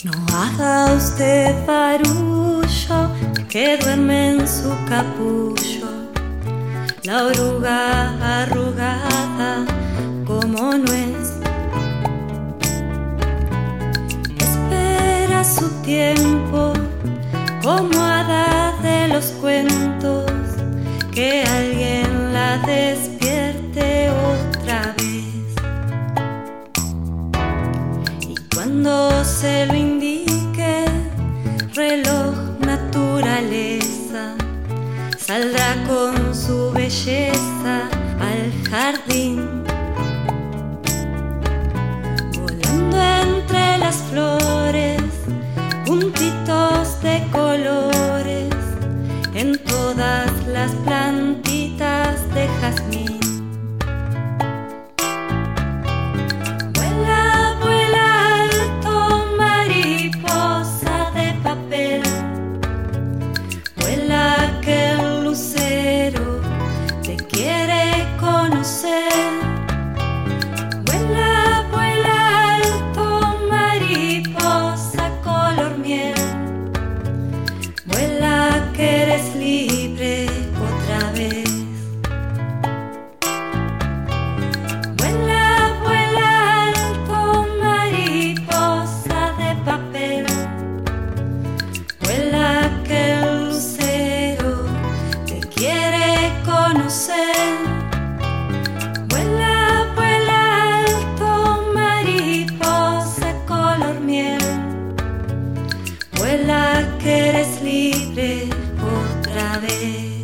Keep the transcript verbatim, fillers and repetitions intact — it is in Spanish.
Haga usted barullo, que duerme en su capullo la oruga arrugada como nuez. Espera su tiempo como hada de los cuentos, que alguien la despierte otra vez. Y cuando se lo indique reloj naturaleza, saldrá con su belleza al jardín, volando entre las flores, puntitos de colores, en todas las plantitas de jazmín. Vuela, vuela alto, mariposa color miel. Vuela que eres libre otra vez. Vuela, vuela alto, mariposa de papel. Vuela que el lucero te quiere conocer. Vuela que eres libre otra vez.